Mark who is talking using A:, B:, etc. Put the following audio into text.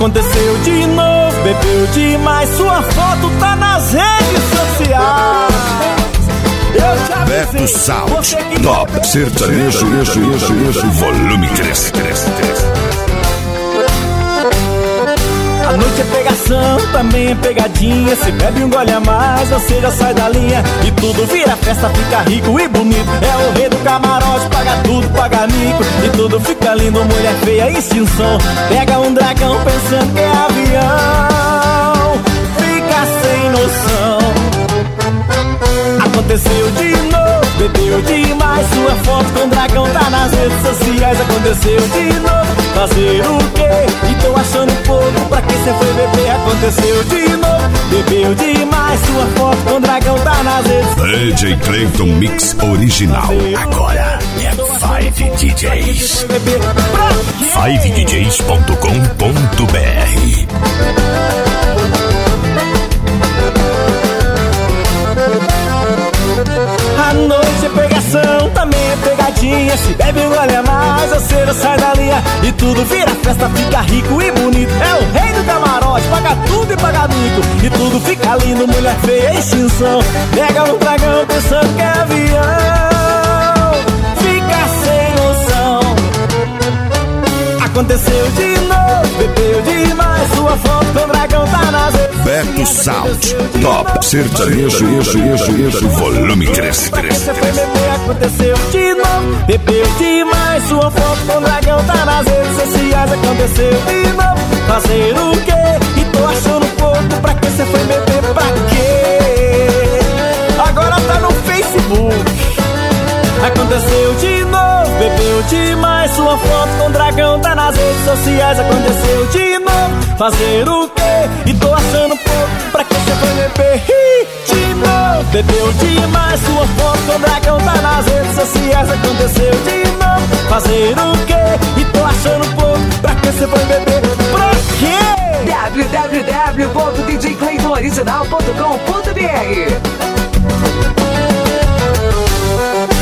A: Aconteceu de novo, bebeu demais, sua foto tá nas redes sociais.
B: Beto Sound, top sertanejo, volume 3.
A: A noite é pegação, também é pegadinha. Se bebe um gole a mais, você já sai da linha. E tudo vira festa, fica rico e bonito. É o rei do camarote, paga tudo, paga mico. E tudo fica lindo, mulher feia e extinção. Pega um dragão pensando que é avião, fica sem noção. Aconteceu de novo, bebeu demais, sua foto com dragão tá nas redes sociais. Aconteceu de novo, fazer o quê? E tô achando pouco, pra que cê foi beber? Aconteceu de novo, bebeu demais, sua foto com dragão tá nas redes sociais.
B: DJ Clayton Mix original, agora é 5DJs. 5DJs.com.br.
A: A noite é pegação, também é pegadinha. Se bebe um gole a mais, você não sai da linha. E tudo vira festa, fica rico e bonito. É o rei do camarote, paga tudo e paga mico. E tudo fica lindo, mulher feia, extinção. Pega um dragão pensando que é avião, fica sem noção. Aconteceu de novo, bebeu demais, sua foto com dragão tá nas redes.
B: Beto Sound, top sertanejo, volume 3.
A: Você foi beber, aconteceu de novo, bebeu demais, sua foto com dragão tá nas redes sociais. Aconteceu de novo, fazer o quê? E tô achando pouco, pra que você foi beber, pra quê? Agora tá no Facebook. Aconteceu de novo, bebeu demais, sua foto com dragão tá nas redes sociais. Aconteceu de novo, fazer o quê? E tô achando pouco, pra que você foi beber? De novo, bebeu demais, sua foto com dragão tá nas redes sociais. Aconteceu de novo, fazer o quê? E tô achando pouco, pra que você foi beber? Pra quê?
C: www.djclaytonoriginal.com.br